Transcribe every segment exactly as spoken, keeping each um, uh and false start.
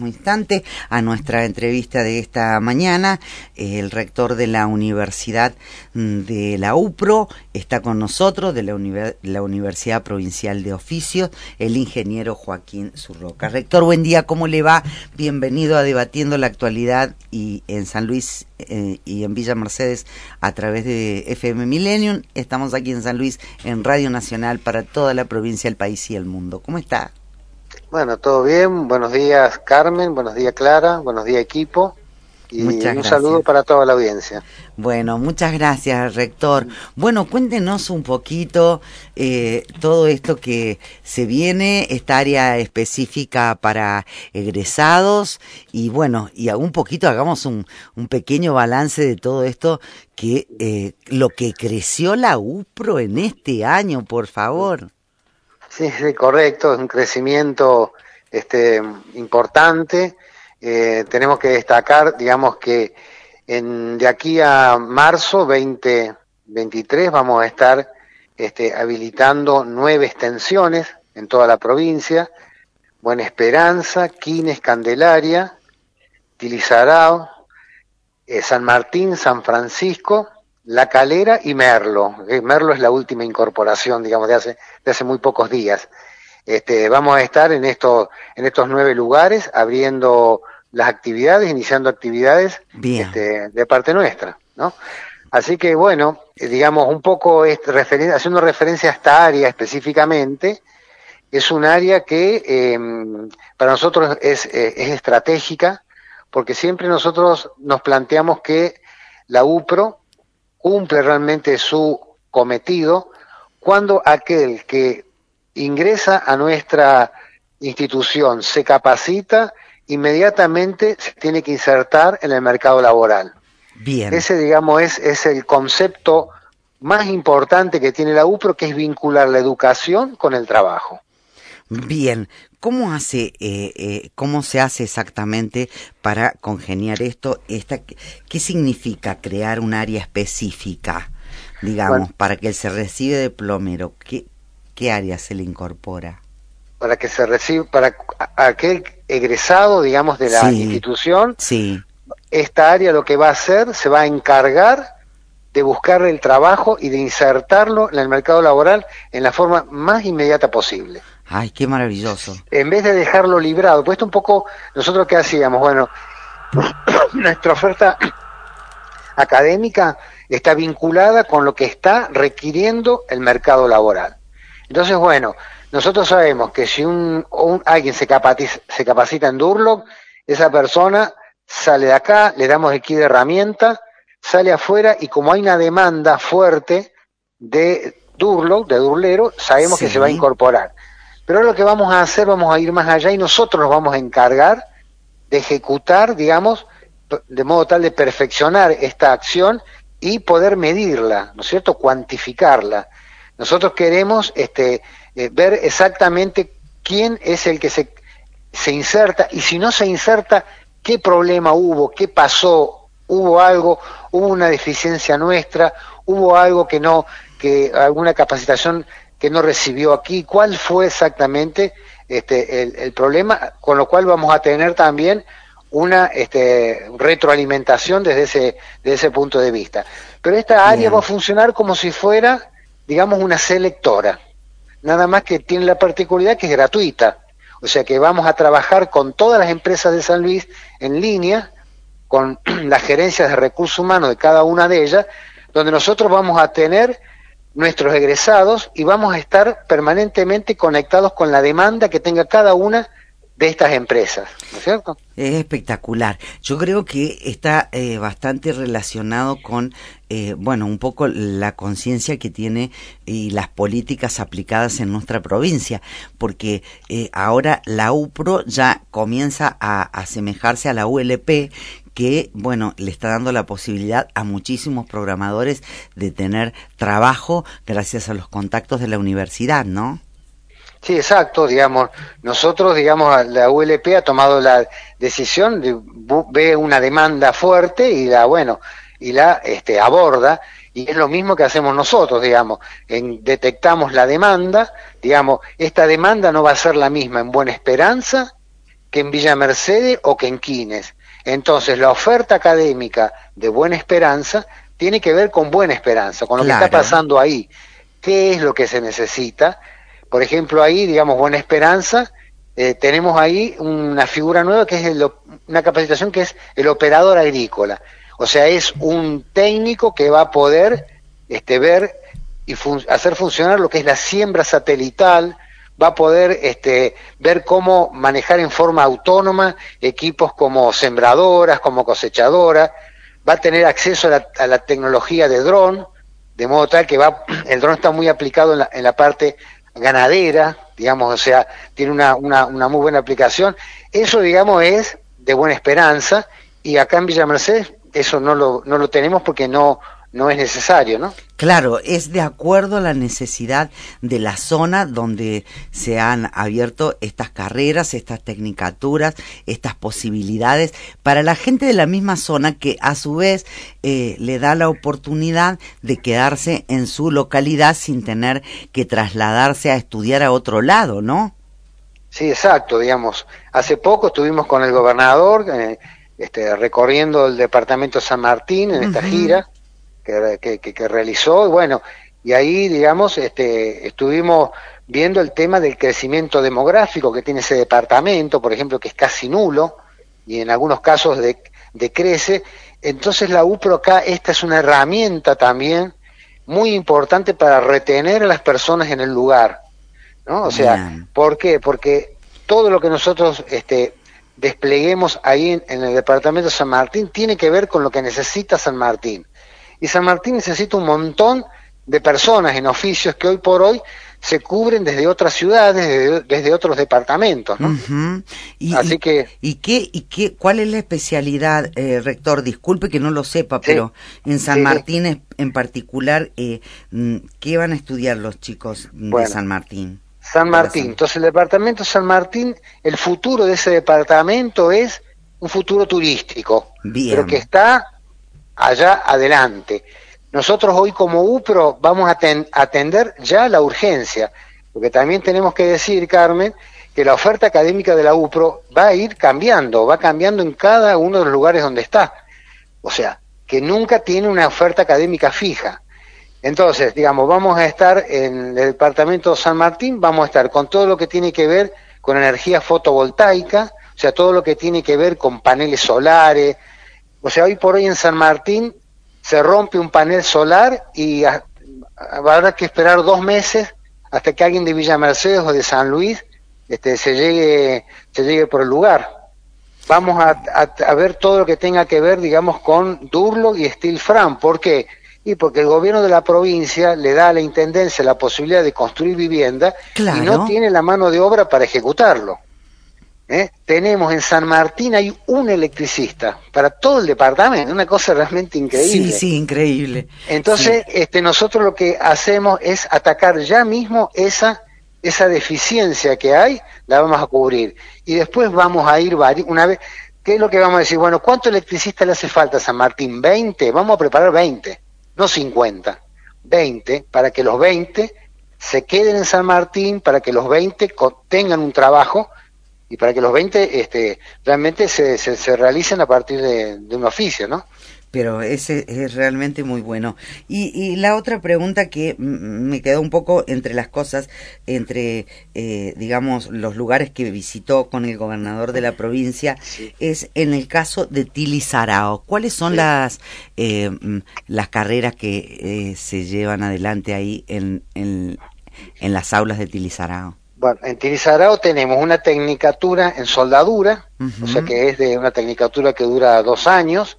Instante a nuestra entrevista de esta mañana. El rector de la Universidad de la UPRO está con nosotros, de la, Univers la Universidad Provincial de Oficios, el ingeniero Joaquín Zurroca. Rector, buen día, ¿cómo le va? Bienvenido a Debatiendo la Actualidad y en San Luis eh, y en Villa Mercedes a través de F M Millennium. Estamos aquí en San Luis en Radio Nacional para toda la provincia, el país y el mundo. ¿Cómo está? Bueno, todo bien. Buenos días, Carmen. Buenos días, Clara. Buenos días, equipo. Y muchas un gracias. Saludo para toda la audiencia. Bueno, muchas gracias, rector. Bueno, cuéntenos un poquito eh, todo esto que se viene, esta área específica para egresados, y bueno, y un poquito hagamos un, un pequeño balance de todo esto, que eh, lo que creció la UPRO en este año, por favor. Sí, sí, correcto, es un crecimiento este, importante. Eh, tenemos que destacar, digamos que en, de aquí a marzo veinte veintitrés vamos a estar este, habilitando nueve extensiones en toda la provincia: Buena Esperanza, Quines, Candelaria, Tilizarao, eh, San Martín, San Francisco, La Calera y Merlo. Merlo es la última incorporación, digamos, de hace, de hace muy pocos días. Este, vamos a estar en estos, en estos nueve lugares abriendo las actividades, iniciando actividades este, de parte nuestra, ¿no? Así que bueno, digamos un poco este, referen haciendo referencia a esta área específicamente, es un área que eh, para nosotros es, eh, es estratégica, porque siempre nosotros nos planteamos que la UPRO cumple realmente su cometido cuando aquel que ingresa a nuestra institución se capacita, inmediatamente se tiene que insertar en el mercado laboral. Bien. Ese, digamos, es, es el concepto más importante que tiene la UPRO, que es vincular la educación con el trabajo. Bien. ¿Cómo hace, eh, eh, cómo se hace exactamente para congeniar esto? Esta, ¿Qué significa crear un área específica, digamos, bueno, para que se recibe de plomero? ¿Qué, qué área se le incorpora? Para que se reciba, para aquel egresado, digamos, de la sí, institución, sí. Esta área lo que va a hacer, se va a encargar de buscar el trabajo y de insertarlo en el mercado laboral en la forma más inmediata posible. Ay, qué maravilloso. En vez de dejarlo librado, pues esto un poco, nosotros qué hacíamos, bueno, nuestra oferta académica está vinculada con lo que está requiriendo el mercado laboral. Entonces, bueno, nosotros sabemos que si un, un alguien se capacita, se capacita en Durlock, esa persona sale de acá, le damos el kit de herramienta, sale afuera, y como hay una demanda fuerte de Durlock, de Durlero, sabemos sí. que se va a incorporar. Pero lo que vamos a hacer, vamos a ir más allá y nosotros nos vamos a encargar de ejecutar, digamos, de modo tal de perfeccionar esta acción y poder medirla, ¿no es cierto?, cuantificarla. Nosotros queremos este, eh, ver exactamente quién es el que se, se inserta, y si no se inserta, qué problema hubo, qué pasó, hubo algo, hubo una deficiencia nuestra, hubo algo que no, que alguna capacitación que no recibió aquí, cuál fue exactamente este, el, el problema, con lo cual vamos a tener también una este, retroalimentación desde ese, desde ese punto de vista. Pero esta área Bien. va a funcionar como si fuera, digamos, una selectora, nada más que tiene la particularidad que es gratuita, o sea que vamos a trabajar con todas las empresas de San Luis en línea, con las gerencias de recursos humanos de cada una de ellas, donde nosotros vamos a tener nuestros egresados y vamos a estar permanentemente conectados con la demanda que tenga cada una de estas empresas, ¿no es cierto? Es espectacular. Yo creo que está eh, bastante relacionado con, eh, bueno, un poco la conciencia que tiene y las políticas aplicadas en nuestra provincia, porque eh, ahora la UPRO ya comienza a asemejarse a la U L P, que, bueno, le está dando la posibilidad a muchísimos programadores de tener trabajo gracias a los contactos de la universidad, ¿no? Sí, exacto, digamos, nosotros, digamos, la U L P ha tomado la decisión de ve una demanda fuerte y la, bueno, y la este, aborda, y es lo mismo que hacemos nosotros, digamos, en, detectamos la demanda, digamos, esta demanda no va a ser la misma en Buena Esperanza que en Villa Mercedes o que en Quines. Entonces, la oferta académica de Buena Esperanza tiene que ver con Buena Esperanza, con lo claro. que está pasando ahí. ¿Qué es lo que se necesita? Por ejemplo, ahí, digamos, Buena Esperanza, eh, tenemos ahí una figura nueva que es el, una capacitación que es el operador agrícola. O sea, es un técnico que va a poder este, ver y fun- hacer funcionar lo que es la siembra satelital, va a poder este, ver cómo manejar en forma autónoma equipos como sembradoras, como cosechadoras, va a tener acceso a la, a la tecnología de dron, de modo tal que va, el dron está muy aplicado en la, en la parte ganadera, digamos, o sea, tiene una, una, una muy buena aplicación. Eso, digamos, es de Buena Esperanza, y acá en Villa Mercedes eso no lo, no lo tenemos porque no, no es necesario, ¿no? Claro, es de acuerdo a la necesidad de la zona donde se han abierto estas carreras, estas tecnicaturas, estas posibilidades para la gente de la misma zona que a su vez eh, le da la oportunidad de quedarse en su localidad sin tener que trasladarse a estudiar a otro lado, ¿no? Sí, exacto, digamos. Hace poco estuvimos con el gobernador eh, este, recorriendo el departamento de San Martín en esta uh-huh. gira Que, que, que realizó, y bueno, y ahí, digamos, este, estuvimos viendo el tema del crecimiento demográfico que tiene ese departamento, por ejemplo, que es casi nulo, y en algunos casos de, decrece. Entonces la UPRO acá, esta es una herramienta también muy importante para retener a las personas en el lugar, ¿no? O sea, Bien. ¿por qué? Porque todo lo que nosotros este, despleguemos ahí en, en el departamento de San Martín tiene que ver con lo que necesita San Martín. Y San Martín necesita un montón de personas en oficios que hoy por hoy se cubren desde otras ciudades, desde, desde otros departamentos, ¿no? Uh-huh. y, Así y, que... ¿Y qué, y qué, cuál es la especialidad, eh, rector? Disculpe que no lo sepa, sí, pero en San sí, Martín sí. en particular, eh, ¿qué van a estudiar los chicos bueno, de San Martín? San Martín, entonces el departamento de San Martín, el futuro de ese departamento es un futuro turístico, Bien. pero que está... allá adelante. Nosotros hoy como UPRO vamos a ten, atender ya la urgencia, porque también tenemos que decir, Carmen, que la oferta académica de la UPRO va a ir cambiando, va cambiando en cada uno de los lugares donde está. O sea, que nunca tiene una oferta académica fija. Entonces, digamos, vamos a estar en el departamento de San Martín, vamos a estar con todo lo que tiene que ver con energía fotovoltaica, o sea, todo lo que tiene que ver con paneles solares. O sea, hoy por hoy en San Martín se rompe un panel solar y a, a, habrá que esperar dos meses hasta que alguien de Villa Mercedes o de San Luis este, se llegue se llegue por el lugar. Vamos a, a, a ver todo lo que tenga que ver, digamos, con Durlock y Steel Fram. ¿Por qué? Y porque el gobierno de la provincia le da a la intendencia la posibilidad de construir vivienda claro. y no tiene la mano de obra para ejecutarlo. ¿Eh? Tenemos en San Martín hay un electricista para todo el departamento, una cosa realmente increíble. Sí, sí, increíble. Entonces, sí. este, nosotros lo que hacemos es atacar ya mismo esa esa deficiencia que hay, la vamos a cubrir. Y después vamos a ir una vez, ¿qué es lo que vamos a decir? Bueno, ¿cuánto electricista le hace falta a San Martín? veinte, vamos a preparar veinte, no cincuenta, veinte, para que los veinte se queden en San Martín, para que los veinte tengan un trabajo y para que los veinte este, realmente se, se, se realicen a partir de, de un oficio, ¿no? Pero ese es realmente muy bueno. Y, y la otra pregunta que me quedó un poco entre las cosas, entre, eh, digamos, los lugares que visitó con el gobernador de la provincia, sí. es en el caso de Tilizarao. ¿Cuáles son sí. las eh, las carreras que eh, se llevan adelante ahí en, en, en las aulas de Tilizarao? Bueno, en Tilizarao tenemos una tecnicatura en soldadura, uh-huh. o sea que es de una tecnicatura que dura dos años.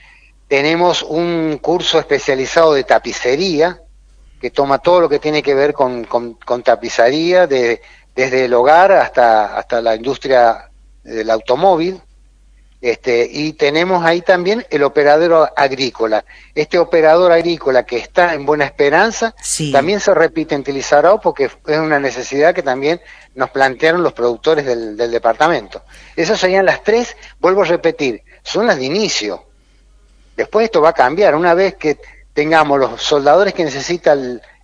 Tenemos un curso especializado de tapicería, que toma todo lo que tiene que ver con, con, con tapicería, de, desde el hogar hasta, hasta la industria del automóvil. Este, y tenemos ahí también el operador agrícola. Este operador agrícola que está en Buena Esperanza, sí. también se repite en Tilizarao porque es una necesidad que también nos plantearon los productores del, del departamento. Esas serían las tres, vuelvo a repetir, son las de inicio. Después esto va a cambiar, una vez que tengamos los soldadores que necesita el,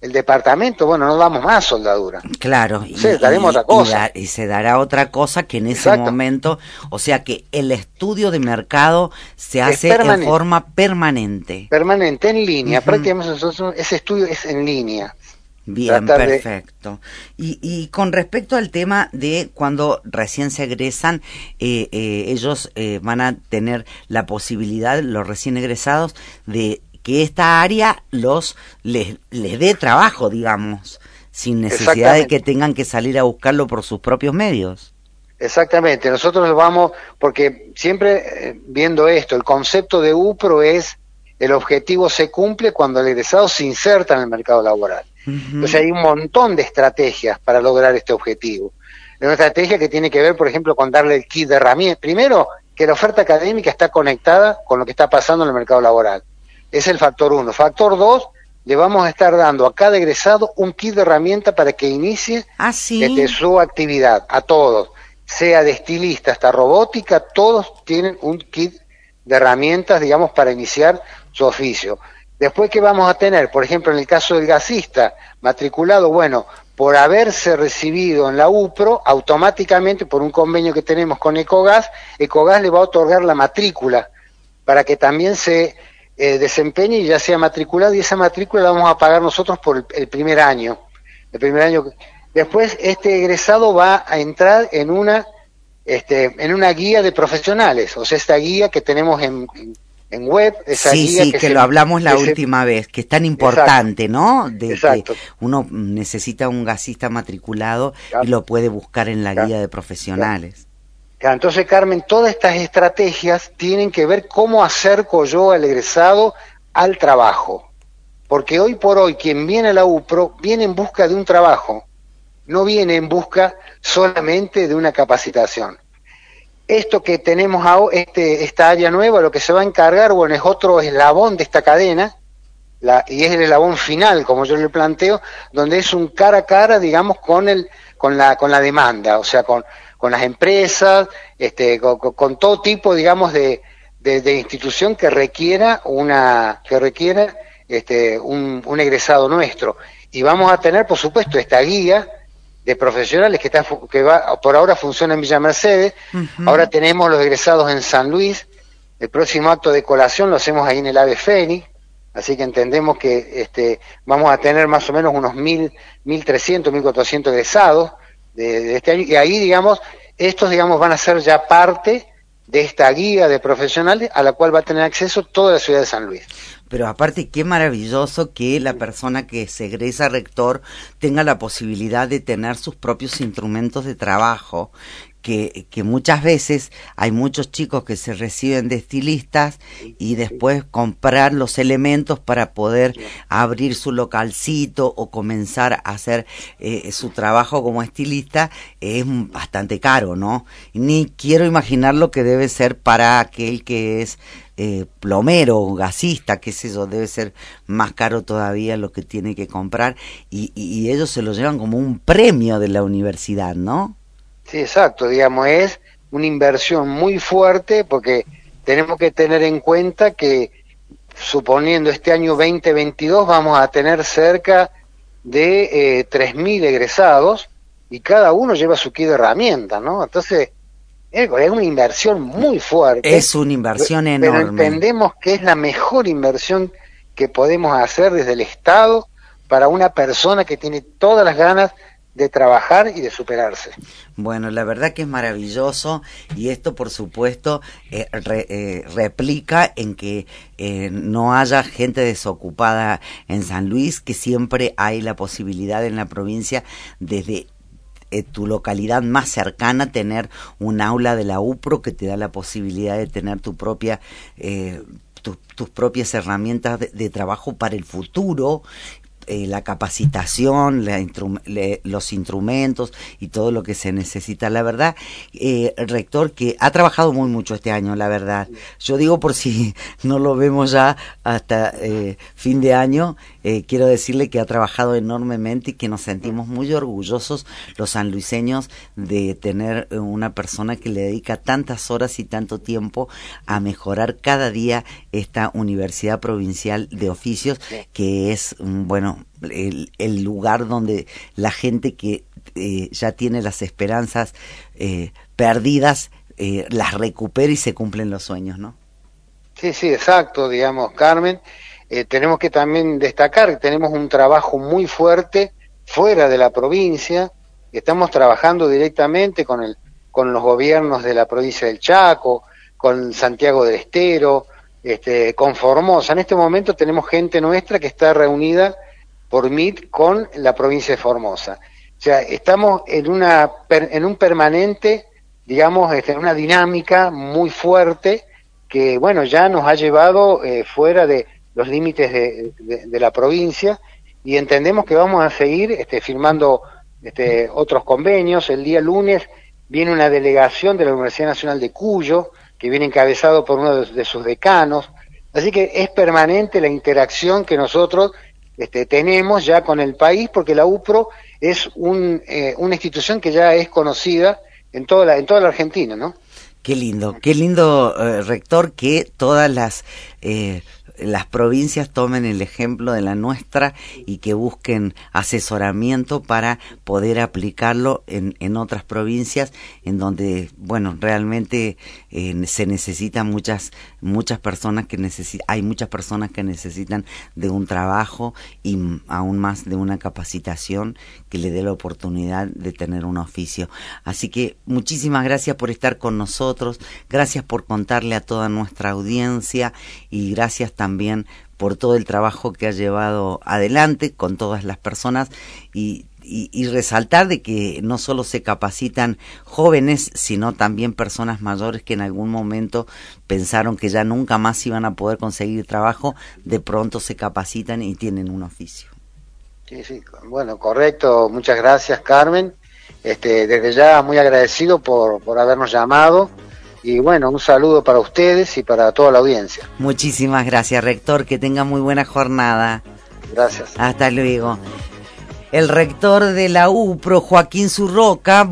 el departamento, bueno, no damos más soldadura. Claro, y, sí, y, daremos otra cosa. Y, da, y se dará otra cosa que en ese Exacto. momento, o sea que el estudio de mercado se Es hace permanente. en forma permanente. Permanente, en línea, Uh-huh. prácticamente nosotros, ese estudio es en línea. Bien, perfecto. De... Y, y con respecto al tema de cuando recién se egresan, eh, eh, ellos eh, van a tener la posibilidad, los recién egresados, de que esta área los les, les dé trabajo, digamos, sin necesidad de que tengan que salir a buscarlo por sus propios medios. Exactamente, nosotros vamos, porque siempre eh, viendo esto, el concepto de UPRO es el objetivo se cumple cuando el egresado se inserta en el mercado laboral. Uh-huh. Entonces hay un montón de estrategias para lograr este objetivo. Es una estrategia que tiene que ver, por ejemplo, con darle el kit de herramientas. Primero, que la oferta académica está conectada con lo que está pasando en el mercado laboral. Es el factor uno. Factor dos, le vamos a estar dando a cada egresado un kit de herramientas para que inicie ¿Ah, sí? desde su actividad, a todos. Sea de estilista hasta robótica, todos tienen un kit de herramientas, digamos, para iniciar su oficio. Después, ¿qué vamos a tener? Por ejemplo, en el caso del gasista matriculado, bueno, por haberse recibido en la UPRO, automáticamente, por un convenio que tenemos con Ecogas, Ecogas le va a otorgar la matrícula para que también se eh, desempeñe y ya sea matriculado, y esa matrícula la vamos a pagar nosotros por el, el primer año. El primer año. Después, este egresado va a entrar en una, este, en una guía de profesionales, o sea, esta guía que tenemos en... en en web, esa sí, guía sí, que, que se, lo hablamos la que última se... vez, que es tan importante, Exacto. ¿no? De Exacto. que uno necesita un gasista matriculado claro. y lo puede buscar en la claro. guía de profesionales. Claro. Entonces, Carmen, todas estas estrategias tienen que ver cómo acerco yo al egresado al trabajo. Porque hoy por hoy, quien viene a la UPRO viene en busca de un trabajo, no viene en busca solamente de una capacitación. Esto que tenemos ahora, este, esta área nueva, lo que se va a encargar, bueno, es otro eslabón de esta cadena, la, y es el eslabón final, como yo le planteo, donde es un cara a cara, digamos, con el, con la, con la demanda, o sea, con, con las empresas, este, con, con todo tipo, digamos, de, de, de institución que requiera una, que requiera, este, un, un egresado nuestro. Y vamos a tener, por supuesto, esta guía de profesionales que está que va por ahora funciona en Villa Mercedes. Uh-huh. Ahora tenemos los egresados en San Luis. El próximo acto de colación lo hacemos ahí en el Ave Fénix, así que entendemos que este vamos a tener más o menos unos mil, mil trescientos, mil cuatrocientos egresados de, de este año, y ahí digamos estos digamos van a ser ya parte de esta guía de profesionales a la cual va a tener acceso toda la ciudad de San Luis. Pero aparte, qué maravilloso que la persona que se egresa rector tenga la posibilidad de tener sus propios instrumentos de trabajo, que, que muchas veces hay muchos chicos que se reciben de estilistas y después comprar los elementos para poder abrir su localcito o comenzar a hacer eh, su trabajo como estilista es bastante caro, ¿no? Ni quiero imaginar lo que debe ser para aquel que es Eh, plomero, gasista, qué sé yo, debe ser más caro todavía lo que tiene que comprar y, y, y ellos se lo llevan como un premio de la universidad, ¿no? Sí, exacto, digamos, es una inversión muy fuerte porque tenemos que tener en cuenta que suponiendo este año veinte veintidós vamos a tener cerca de eh, tres mil egresados y cada uno lleva su kit de herramientas, ¿no? Entonces es una inversión muy fuerte. Es una inversión pero enorme. Pero entendemos que es la mejor inversión que podemos hacer desde el Estado para una persona que tiene todas las ganas de trabajar y de superarse. Bueno, la verdad que es maravilloso y esto por supuesto eh, re, eh, replica en que eh, no haya gente desocupada en San Luis, que siempre hay la posibilidad en la provincia desde tu localidad más cercana tener un aula de la UPRO que te da la posibilidad de tener tu propia eh, tu, tus propias herramientas de, de trabajo para el futuro, eh, la capacitación, la instru le, los instrumentos y todo lo que se necesita. La verdad, eh, rector, que ha trabajado muy mucho este año, la verdad. Yo digo por si no lo vemos ya hasta eh, fin de año, eh, quiero decirle que ha trabajado enormemente y que nos sentimos muy orgullosos los sanluiseños de tener una persona que le dedica tantas horas y tanto tiempo a mejorar cada día esta Universidad Provincial de Oficios, que es, bueno, el, el lugar donde la gente que eh, ya tiene las esperanzas eh, perdidas, eh, las recupera y se cumplen los sueños, ¿no? Sí, sí, exacto, digamos, Carmen. Eh, tenemos que también destacar que tenemos un trabajo muy fuerte fuera de la provincia. Estamos trabajando directamente con el con los gobiernos de la provincia del Chaco, con Santiago del Estero, este, con Formosa. En este momento tenemos gente nuestra que está reunida por M I T con la provincia de Formosa. O sea, estamos en una en un permanente, digamos, este, en una dinámica muy fuerte que, bueno, ya nos ha llevado eh, fuera de los límites de, de, de la provincia, y entendemos que vamos a seguir este, firmando este, otros convenios. El día lunes viene una delegación de la Universidad Nacional de Cuyo, que viene encabezado por uno de, de sus decanos, así que es permanente la interacción que nosotros este, tenemos ya con el país, porque la UPRO es un, eh, una institución que ya es conocida en toda la, en toda la Argentina, ¿no? Qué lindo, qué lindo, eh, rector, que todas las eh, las provincias tomen el ejemplo de la nuestra y que busquen asesoramiento para poder aplicarlo en, en otras provincias en donde, bueno, realmente eh, se necesitan muchas muchas personas que necesitan, hay muchas personas que necesitan de un trabajo y aún más de una capacitación que le dé la oportunidad de tener un oficio. Así que muchísimas gracias por estar con nosotros, gracias por contarle a toda nuestra audiencia y gracias también por todo el trabajo que ha llevado adelante con todas las personas y, y, y resaltar de que no solo se capacitan jóvenes, sino también personas mayores que en algún momento pensaron que ya nunca más iban a poder conseguir trabajo, de pronto se capacitan y tienen un oficio. Sí, sí, bueno, correcto, muchas gracias, Carmen. Este, desde ya muy agradecido por, por habernos llamado. Y bueno, un saludo para ustedes y para toda la audiencia. Muchísimas gracias, rector. Que tenga muy buena jornada. Gracias. Hasta luego. El rector de la UPRO, Joaquín Zurroca.